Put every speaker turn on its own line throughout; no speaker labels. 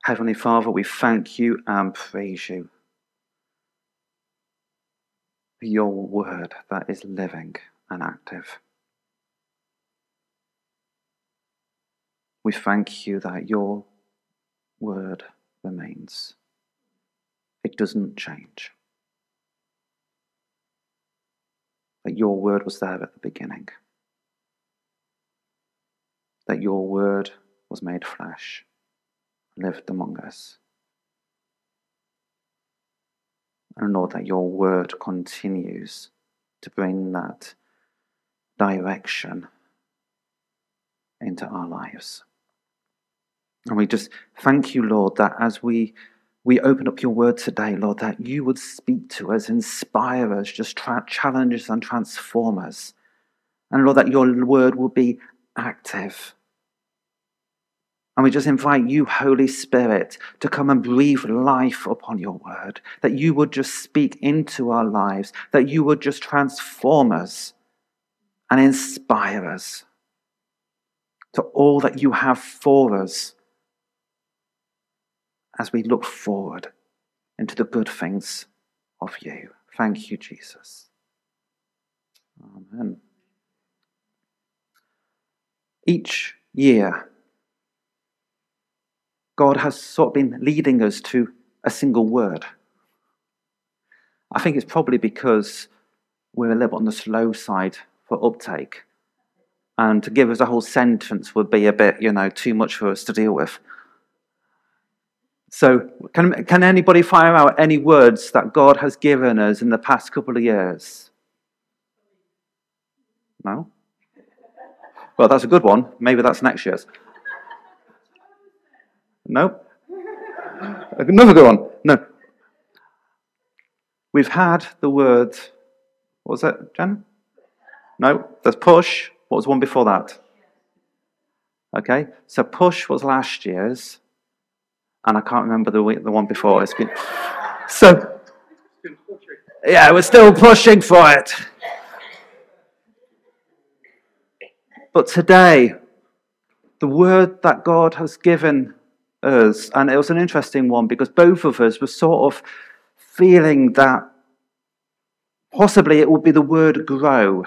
Heavenly Father, we thank you and praise you for your word that is living and active. We thank you that your word remains. It doesn't change. That your word was there at the beginning. That your word was made flesh, lived among us. And Lord, that your word continues to bring that direction into our lives. And we just thank you, Lord, that as we open up your word today, Lord, that you would speak to us, inspire us, just challenge us and transform us. And Lord, that your word will be active. And we just invite you, Holy Spirit, to come and breathe life upon your word, that you would just speak into our lives, that you would just transform us and inspire us to all that you have for us as we look forward into the good things of you. Thank you, Jesus. Amen. Each year, God has sort of been leading us to a single word. I think it's probably because we're a little bit on the slow side for uptake. And to give us a whole sentence would be a bit, too much for us to deal with. So can anybody fire out any words that God has given us in the past couple of years? No? Well, that's a good one. Maybe that's next year's. No? Another good one. No. We've had the word, what was it, Jen? No, there's push. What was one before that? Okay, so push was last year's, and I can't remember the one before. It's been so. Yeah, we're still pushing for it. But today, the word that God has given us, and it was an interesting one because both of us were sort of feeling that possibly it would be the word grow.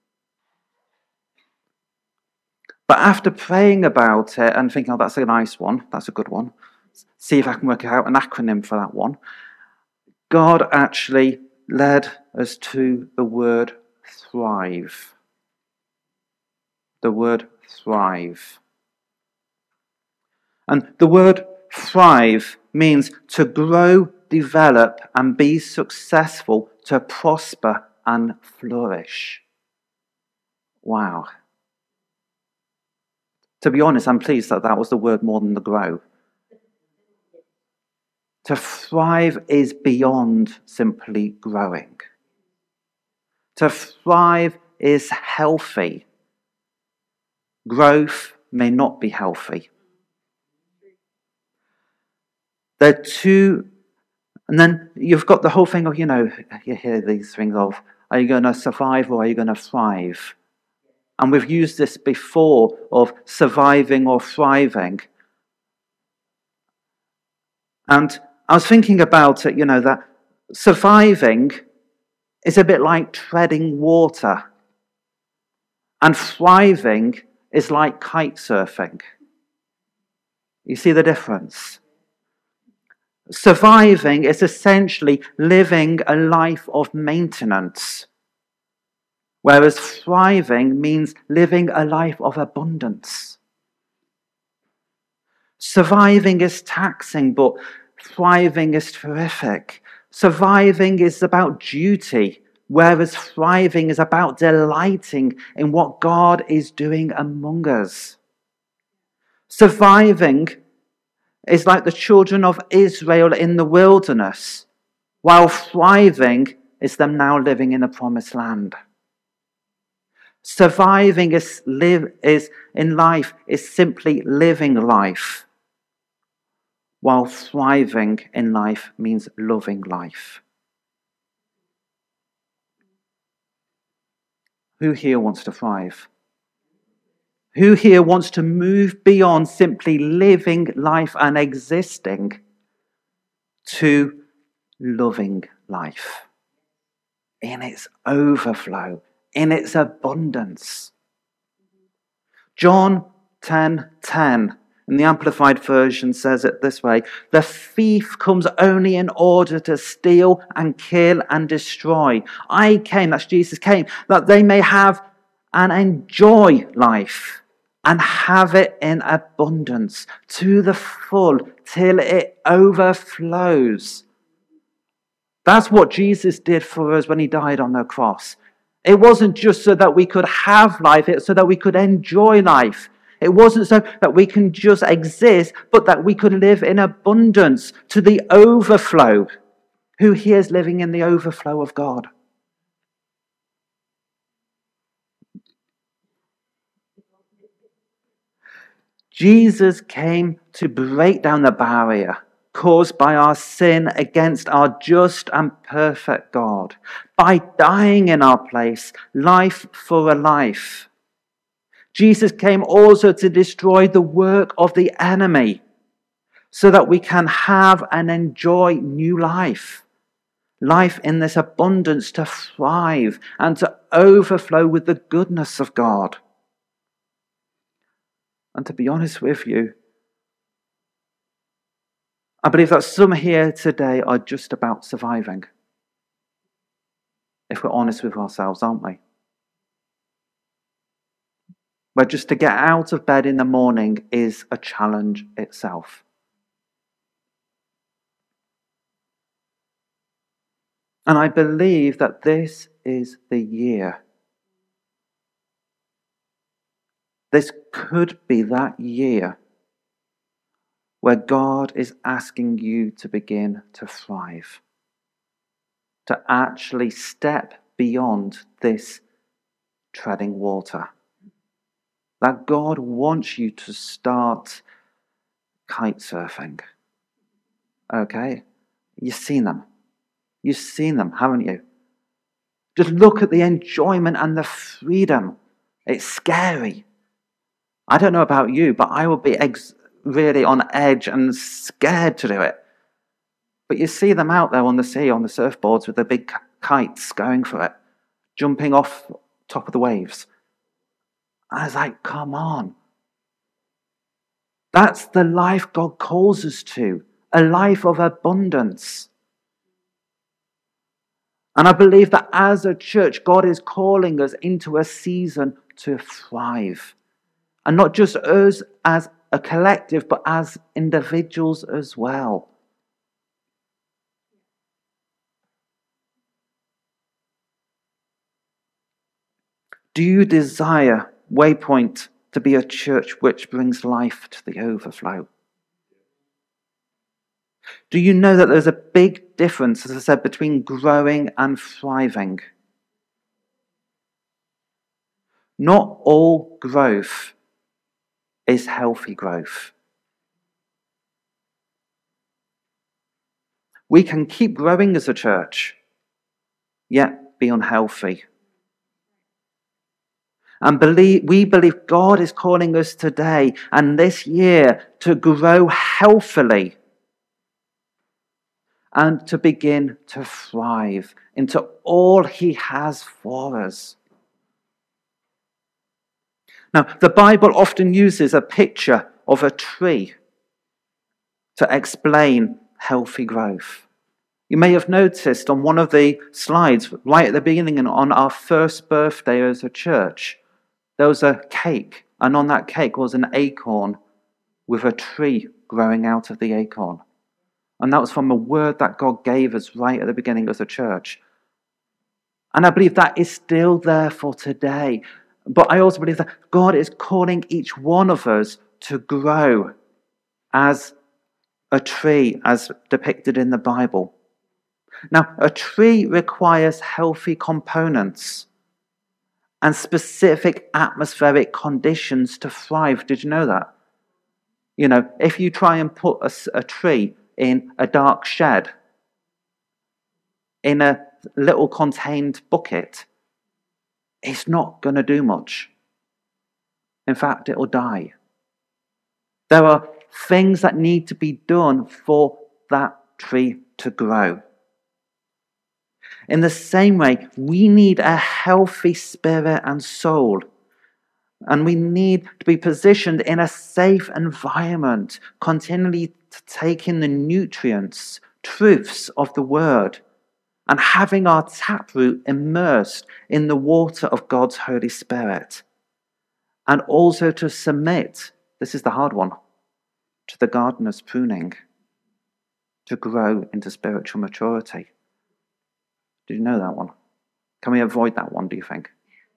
But after praying about it and thinking, oh, that's a nice one, that's a good one, see if I can work out an acronym for that one, God actually led us to the word thrive. The word thrive. And the word thrive means to grow, develop, and be successful, to prosper and flourish. Wow. To be honest, I'm pleased that was the word more than the grow. To thrive is beyond simply growing. To thrive is healthy. Growth may not be healthy. They're two, and then you've got the whole thing of, you hear these things of, are you going to survive or are you going to thrive? And we've used this before of surviving or thriving. And I was thinking about it, that surviving is a bit like treading water. And thriving is like kite surfing. You see the difference? Surviving is essentially living a life of maintenance, whereas thriving means living a life of abundance. Surviving is taxing, but thriving is terrific. Surviving is about duty, whereas thriving is about delighting in what God is doing among us. Surviving is like the children of Israel in the wilderness, while thriving is them now living in the promised land. Surviving is in life is simply living life, while thriving in life means loving life. Who here wants to thrive? Who here wants to move beyond simply living life and existing to loving life in its overflow, in its abundance? John 10:10 in the Amplified Version says it this way: the thief comes only in order to steal and kill and destroy. I came, that's Jesus came, that they may have and enjoy life and have it in abundance to the full till it overflows. That's what Jesus did for us when he died on the cross. It wasn't just so that we could have life, it's so that we could enjoy life. It wasn't so that we can just exist, but that we could live in abundance to the overflow. Who here is living in the overflow of God? Jesus came to break down the barrier caused by our sin against our just and perfect God, by dying in our place, life for a life. Jesus came also to destroy the work of the enemy so that we can have and enjoy new life. Life in this abundance to thrive and to overflow with the goodness of God. And to be honest with you, I believe that some here today are just about surviving. If we're honest with ourselves, aren't we? Where just to get out of bed in the morning is a challenge itself. And I believe that this is the year. This could be that year where God is asking you to begin to thrive, to actually step beyond this treading water. That God wants you to start kite surfing. Okay? You've seen them. You've seen them, haven't you? Just look at the enjoyment and the freedom. It's scary. I don't know about you, but I would be really on edge and scared to do it. But you see them out there on the sea, on the surfboards with the big kites going for it, jumping off top of the waves. I was like, come on. That's the life God calls us to, a life of abundance. And I believe that as a church, God is calling us into a season to thrive. And not just us as a collective, but as individuals as well. Do you desire Waypoint to be a church which brings life to the overflow? Do you know that there's a big difference, as I said, between growing and thriving? Not all growth is healthy growth. We can keep growing as a church, yet be unhealthy. And we believe God is calling us today and this year to grow healthily and to begin to thrive into all He has for us. Now, the Bible often uses a picture of a tree to explain healthy growth. You may have noticed on one of the slides right at the beginning and on our first birthday as a church, there was a cake, and on that cake was an acorn with a tree growing out of the acorn. And that was from a word that God gave us right at the beginning as a church. And I believe that is still there for today. But I also believe that God is calling each one of us to grow as a tree, as depicted in the Bible. Now, a tree requires healthy components and specific atmospheric conditions to thrive. Did you know that? You know, if you try and put a tree in a dark shed, in a little contained bucket, it's not going to do much. In fact, it will die. There are things that need to be done for that tree to grow. In the same way, we need a healthy spirit and soul. And we need to be positioned in a safe environment, continually to take in the nutrients, truths of the word, and having our taproot immersed in the water of God's Holy Spirit. And also to submit, this is the hard one, to the gardener's pruning, to grow into spiritual maturity. Did you know that one? Can we avoid that one, do you think?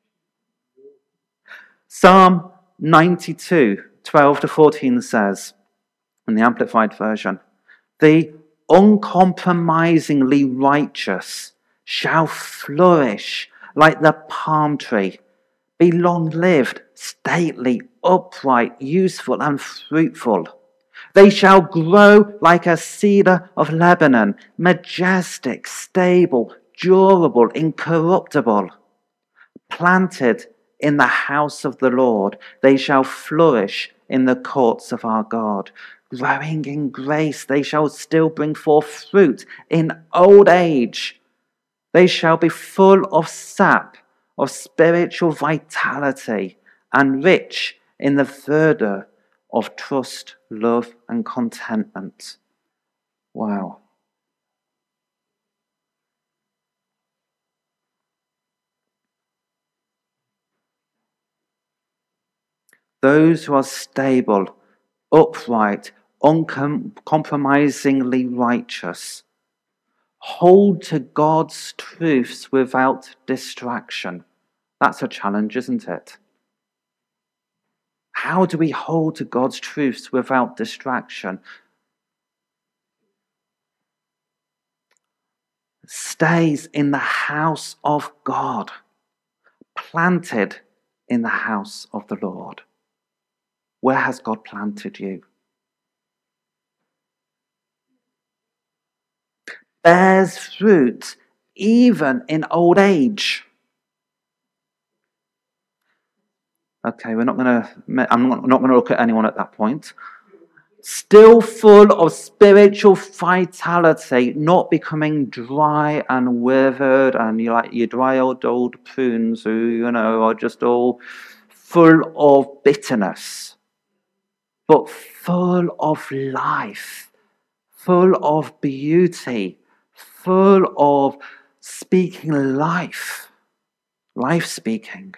Psalm 92, 12-14 says, in the Amplified Version, the uncompromisingly righteous shall flourish like the palm tree, be long-lived, stately, upright, useful, and fruitful. They shall grow like a cedar of Lebanon, majestic, stable, durable, incorruptible. Planted in the house of the Lord, they shall flourish in the courts of our God. Growing in grace, they shall still bring forth fruit in old age. They shall be full of sap, of spiritual vitality, and rich in the verdure of trust, love, and contentment. Wow. Those who are stable, upright, uncompromisingly righteous, hold to God's truths without distraction. That's a challenge, isn't it? How do we hold to God's truths without distraction? Stays in the house of God, planted in the house of the Lord. Where has God planted you? Bears fruit even in old age. Okay, I'm not going to look at anyone at that point. Still full of spiritual vitality, not becoming dry and withered, and you're like your dry old prunes who, are just all full of bitterness, but full of life, full of beauty, full of speaking life speaking.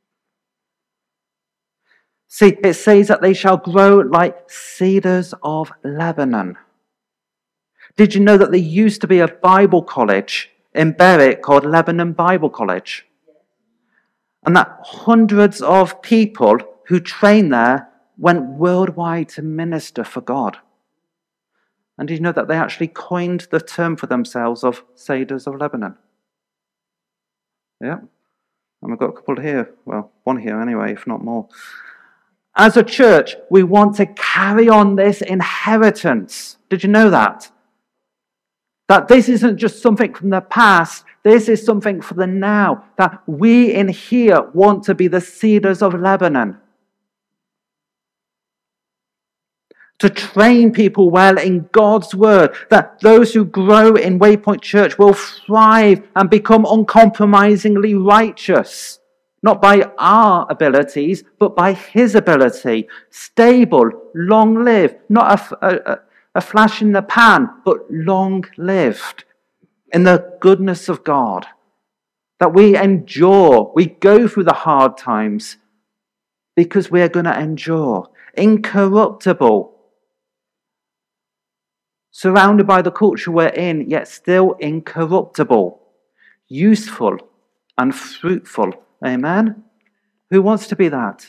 See, it says that they shall grow like cedars of Lebanon. Did you know that there used to be a Bible college in Berwick called Lebanon Bible College? And that hundreds of people who trained there went worldwide to minister for God. And did you know that they actually coined the term for themselves of cedars of Lebanon? Yeah. And we've got a couple here. Well, one here anyway, if not more. As a church, we want to carry on this inheritance. Did you know that? That this isn't just something from the past, this is something for the now. That we in here want to be the cedars of Lebanon. To train people well in God's word, that those who grow in Waypoint Church will thrive and become uncompromisingly righteous. Not by our abilities, but by his ability. Stable, long-lived, not a flash in the pan, but long-lived in the goodness of God. That we endure, we go through the hard times because we are going to endure. Incorruptible. Surrounded by the culture we're in, yet still incorruptible. Useful and fruitful. Amen? Who wants to be that?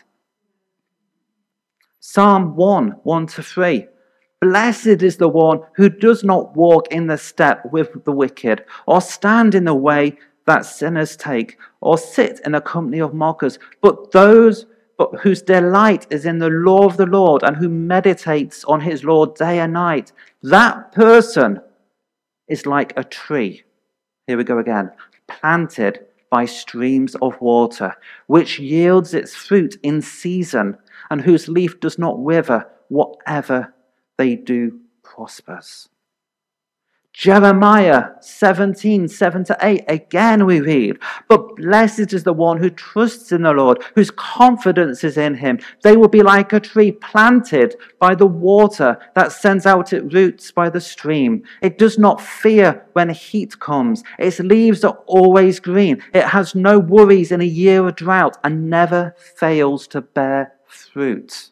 Psalm 1:1-3. Blessed is the one who does not walk in the step with the wicked, or stand in the way that sinners take, or sit in the company of mockers, but whose delight is in the law of the Lord, and who meditates on his law day and night. That person is like a tree. Here we go again. Planted by streams of water, which yields its fruit in season, and whose leaf does not wither. Whatever they do prospers. Jeremiah 17:7-8, again we read, but blessed is the one who trusts in the Lord, whose confidence is in him. They will be like a tree planted by the water that sends out its roots by the stream. It does not fear when heat comes. Its leaves are always green. It has no worries in a year of drought and never fails to bear fruit.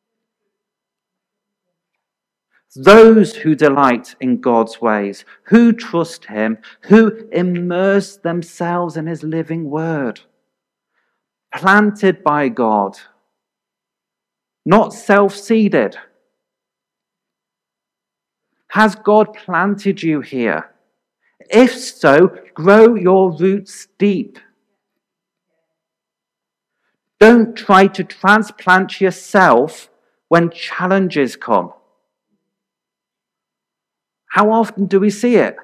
Those who delight in God's ways, who trust him, who immerse themselves in his living word, planted by God, not self-seeded. Has God planted you here? If so, grow your roots deep. Don't try to transplant yourself when challenges come. How often do we see it?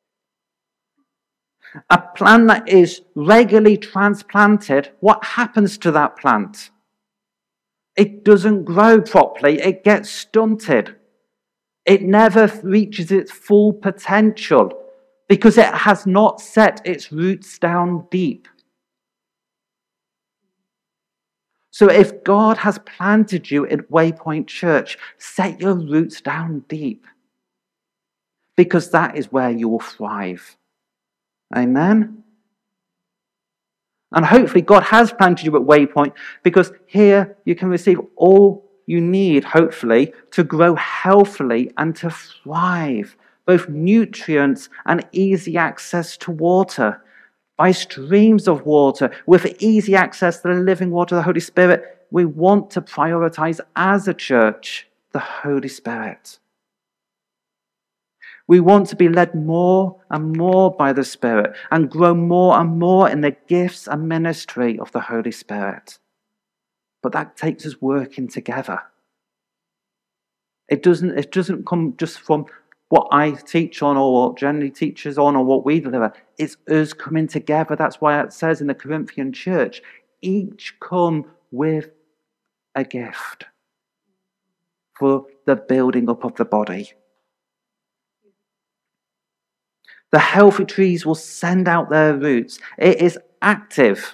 A plant that is regularly transplanted, what happens to that plant? It doesn't grow properly, it gets stunted. It never reaches its full potential because it has not set its roots down deep. So if God has planted you at Waypoint Church, set your roots down deep, because that is where you will thrive. Amen? And hopefully God has planted you at Waypoint, because here you can receive all you need, hopefully, to grow healthily and to thrive. Both nutrients and easy access to water. By streams of water, with easy access to the living water of the Holy Spirit, we want to prioritize as a church the Holy Spirit. We want to be led more and more by the Spirit and grow more and more in the gifts and ministry of the Holy Spirit. But that takes us working together. It doesn't come just from what I teach on or what Jenny teaches on or what we deliver. It's us coming together. That's why it says in the Corinthian church, each come with a gift for the building up of the body. The healthy trees will send out their roots. It is active.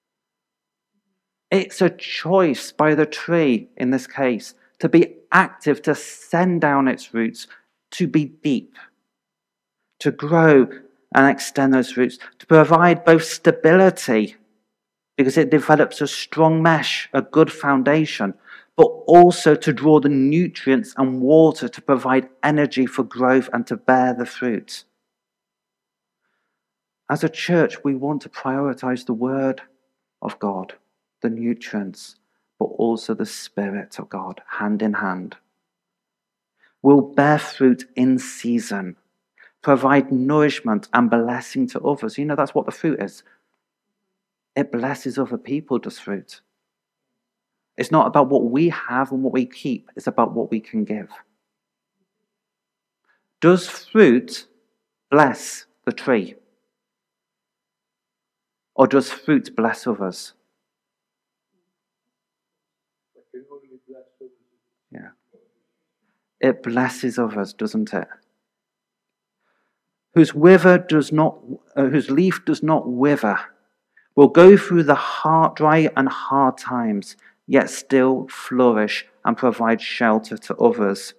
It's a choice by the tree, in this case, to be active, to send down its roots, to be deep, to grow and extend those roots, to provide both stability, because it develops a strong mesh, a good foundation, but also to draw the nutrients and water to provide energy for growth and to bear the fruit. As a church, we want to prioritize the Word of God, the nutrients, but also the Spirit of God, hand in hand. We'll bear fruit in season, provide nourishment and blessing to others. You know, that's what the fruit is. It blesses other people, does fruit. It's not about what we have and what we keep. It's about what we can give. Does fruit bless the tree? Or does fruit bless others? Yeah. It blesses others, doesn't it? Whose leaf does not wither, will go through the dry and hard times, yet still flourish and provide shelter to others.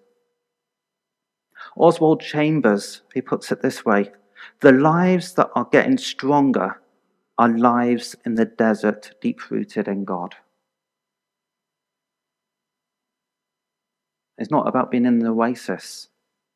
Oswald Chambers, he puts it this way: the lives that are getting stronger are lives in the desert, deep-rooted in God. It's not about being in the oasis.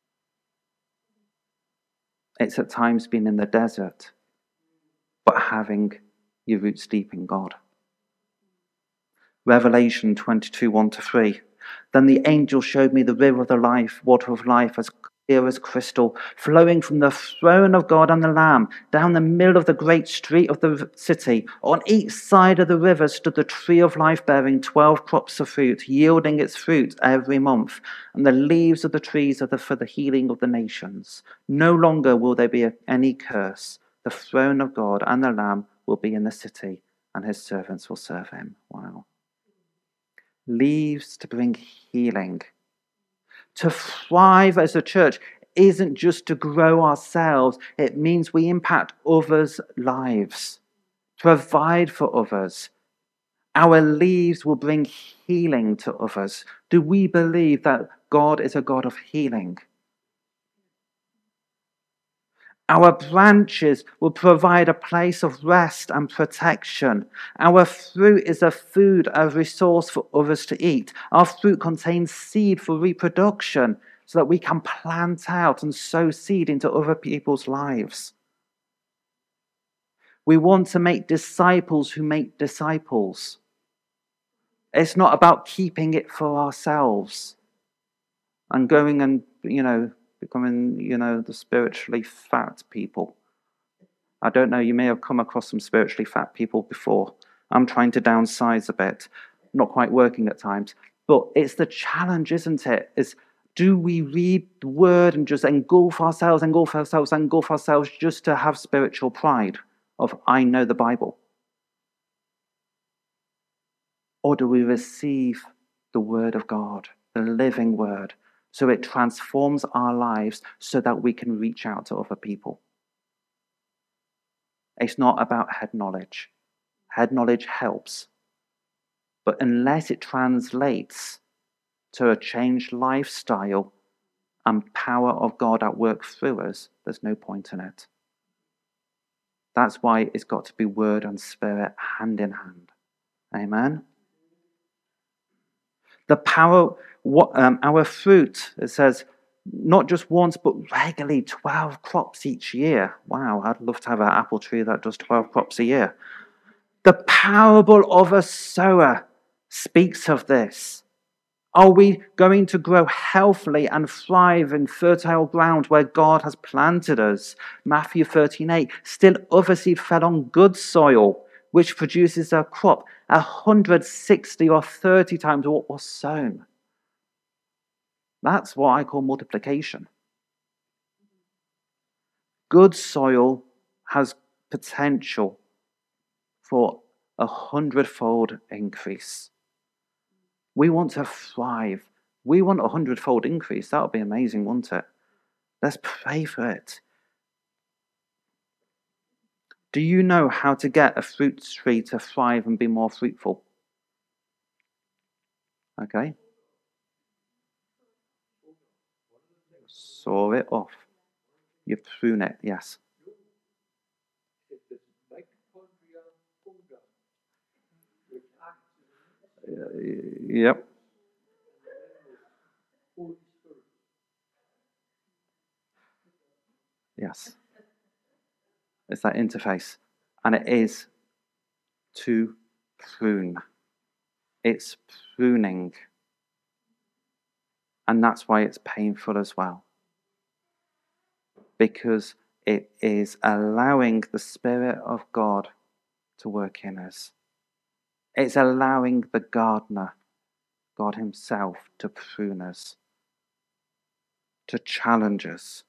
It's at times being in the desert, but having your roots deep in God. Revelation 22:1-3. Then the angel showed me the river of the water of life, as clear as crystal, flowing from the throne of God and the Lamb, down the middle of the great street of the city. On each side of the river stood the tree of life, bearing 12 crops of fruit, yielding its fruit every month. And the leaves of the trees are for the healing of the nations. No longer will there be any curse. The throne of God and the Lamb will be in the city, and his servants will serve him. Wow. Leaves to bring healing. To thrive as a church isn't just to grow ourselves, it means we impact others' lives, provide for others. Our leaves will bring healing to others. Do we believe that God is a God of healing? Our branches will provide a place of rest and protection. Our fruit is a food, a resource for others to eat. Our fruit contains seed for reproduction so that we can plant out and sow seed into other people's lives. We want to make disciples who make disciples. It's not about keeping it for ourselves and going and, becoming, the spiritually fat people. I don't know, you may have come across some spiritually fat people before. I'm trying to downsize a bit, not quite working at times. But it's the challenge, isn't it? Is do we read the word and just engulf ourselves just to have spiritual pride of, I know the Bible? Or do we receive the word of God, the living word, so it transforms our lives so that we can reach out to other people? It's not about head knowledge. Head knowledge helps. But unless it translates to a changed lifestyle and power of God at work through us, there's no point in it. That's why it's got to be word and spirit hand in hand. Amen? The power, our fruit, it says, not just once, but regularly 12 crops each year. Wow, I'd love to have an apple tree that does 12 crops a year. The parable of a sower speaks of this. Are we going to grow healthily and thrive in fertile ground where God has planted us? Matthew 13:8. Still other seed fell on good soil, which produces a crop 160 or 30 times what was sown. That's what I call multiplication. Good soil has potential for 100-fold increase. We want to thrive. We want 100-fold increase. That would be amazing, wouldn't it? Let's pray for it. Do you know how to get a fruit tree to thrive and be more fruitful? Okay. Saw it off. You prune it, yes. Yep. Yes. It's that interface. And it is to prune. It's pruning. And that's why it's painful as well. Because it is allowing the Spirit of God to work in us. It's allowing the gardener, God himself, to prune us, to challenge us.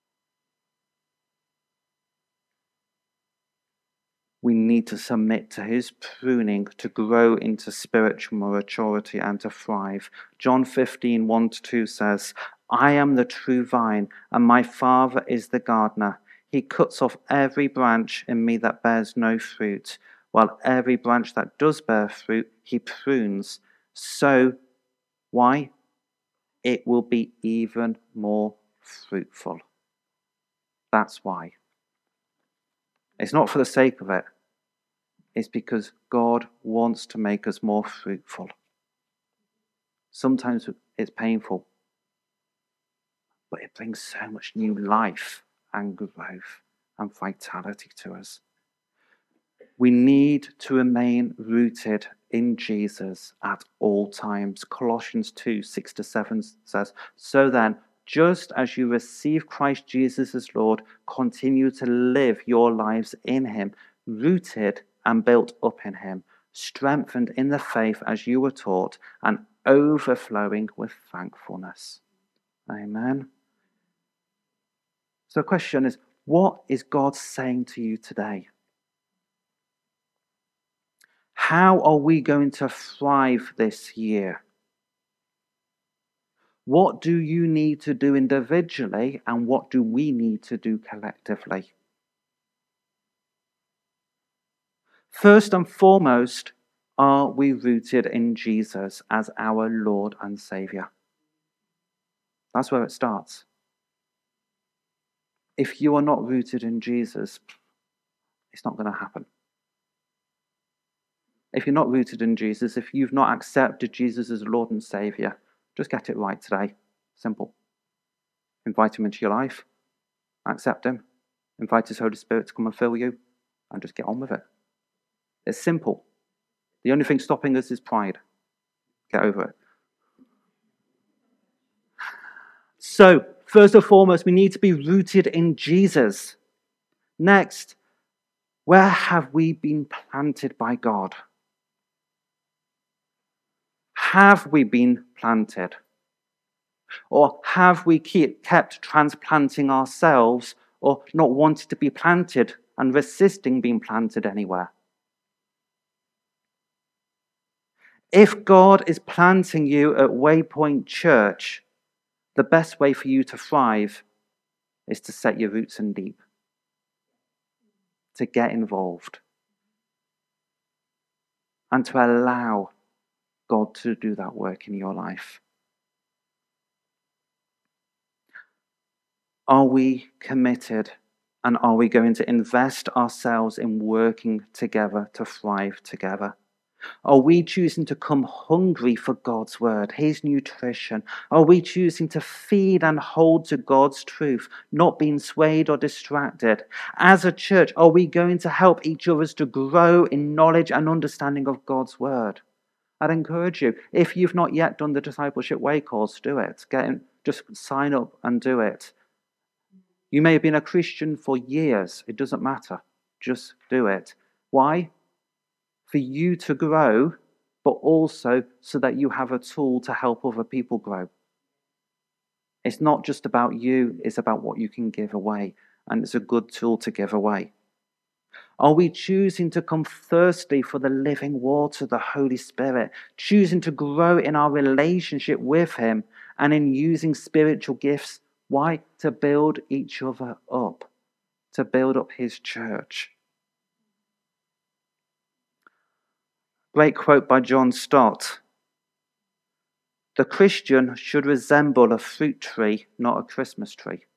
We need to submit to his pruning to grow into spiritual maturity and to thrive. John 15, 1-2 says, I am the true vine, and my Father is the gardener. He cuts off every branch in me that bears no fruit, while every branch that does bear fruit, he prunes. So, why? It will be even more fruitful. That's why. It's not for the sake of it. It's because God wants to make us more fruitful. Sometimes it's painful, but it brings so much new life and growth and vitality to us. We need to remain rooted in Jesus at all times. Colossians 2, 6-7 says, so then, just as you receive Christ Jesus as Lord, continue to live your lives in him, rooted and built up in him, strengthened in the faith as you were taught, and overflowing with thankfulness. Amen. So the question is, what is God saying to you today? How are we going to thrive this year? What do you need to do individually, and what do we need to do collectively? First and foremost, are we rooted in Jesus as our Lord and Saviour? That's where it starts. If you are not rooted in Jesus, it's not going to happen. If you're not rooted in Jesus, if you've not accepted Jesus as Lord and Saviour, just get it right today. Simple. Invite him into your life. Accept him. Invite his Holy Spirit to come and fill you, and just get on with it. It's simple. The only thing stopping us is pride. Get over it. So, first and foremost, we need to be rooted in Jesus. Next, where have we been planted by God? Have we been planted? Or have we kept transplanting ourselves, or not wanting to be planted and resisting being planted anywhere? If God is planting you at Waypoint Church, the best way for you to thrive is to set your roots in deep, to get involved, and to allow God to do that work in your life. Are we committed, and are we going to invest ourselves in working together to thrive together? Are we choosing to come hungry for God's word, his nutrition? Are we choosing to feed and hold to God's truth, not being swayed or distracted? As a church, are we going to help each of us to grow in knowledge and understanding of God's word? I'd encourage you, if you've not yet done the Discipleship Way course, do it. Just sign up and do it. You may have been a Christian for years. It doesn't matter. Just do it. Why? For you to grow, but also so that you have a tool to help other people grow. It's not just about you, it's about what you can give away. And it's a good tool to give away. Are we choosing to come thirsty for the living water, the Holy Spirit, choosing to grow in our relationship with him and in using spiritual gifts? Why? To build each other up, to build up his church. Great quote by John Stott. The Christian should resemble a fruit tree, not a Christmas tree.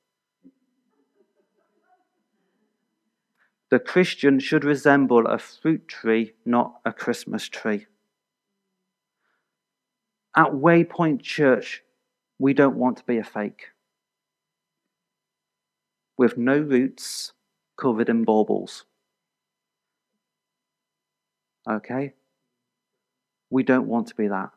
The Christian should resemble a fruit tree, not a Christmas tree. At Waypoint Church, we don't want to be a fake. With no roots, covered in baubles. Okay? We don't want to be that.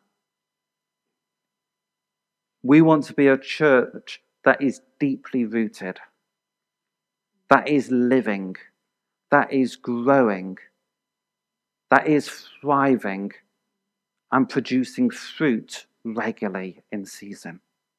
We want to be a church that is deeply rooted, that is living, that is growing, that is thriving and producing fruit regularly in season.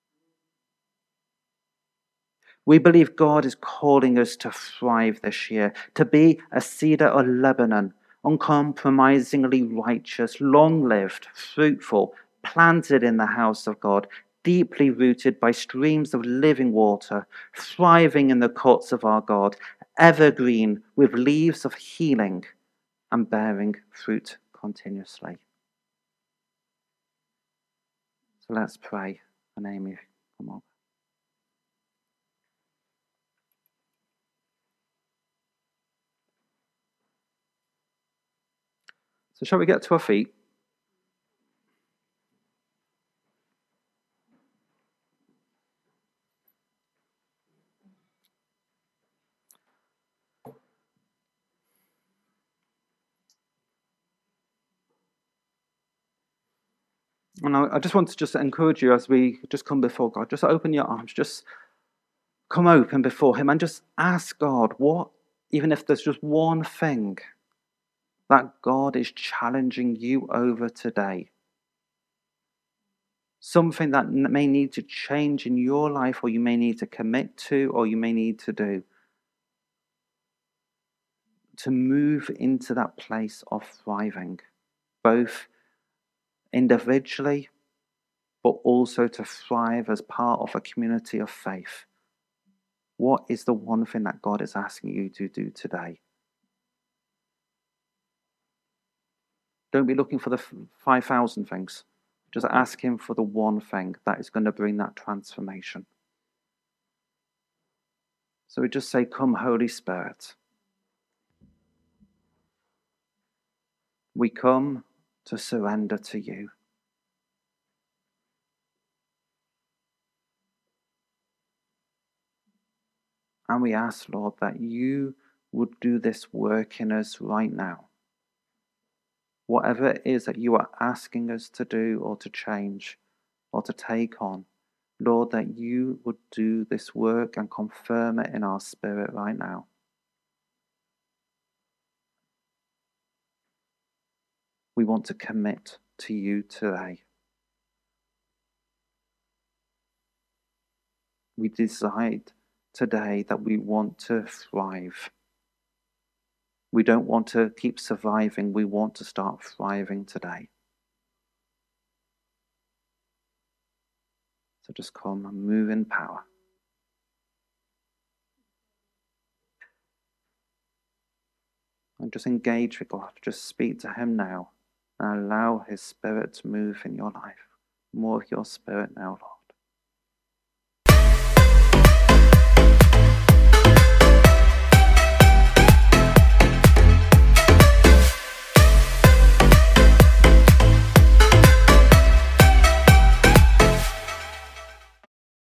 We believe God is calling us to thrive this year, to be a cedar of Lebanon, uncompromisingly righteous, long-lived, fruitful, planted in the house of God, deeply rooted by streams of living water, thriving in the courts of our God, evergreen with leaves of healing and bearing fruit continuously. So let's pray. And Amy, come on. So shall we get to our feet? And I just want to just encourage you as we just come before God, just open your arms, just come open before him and just ask God what, even if there's just one thing that God is challenging you over today, something that may need to change in your life, or you may need to commit to, or you may need to do, to move into that place of thriving. both individually, but also to thrive as part of a community of faith. What is the one thing that God is asking you to do today? Don't be looking for the 5,000 things. Just ask him for the one thing that is going to bring that transformation. So we just say, come, Holy Spirit. We come to surrender to you. And we ask, Lord, that you would do this work in us right now. Whatever it is that you are asking us to do or to change or to take on, Lord, that you would do this work and confirm it in our spirit right now. We want to commit to you today. We decide today that we want to thrive. We don't want to keep surviving. We want to start thriving today. So just come and move in power. And just engage with God. Just speak to him now and allow his spirit to move in your life. More of your spirit now, Lord.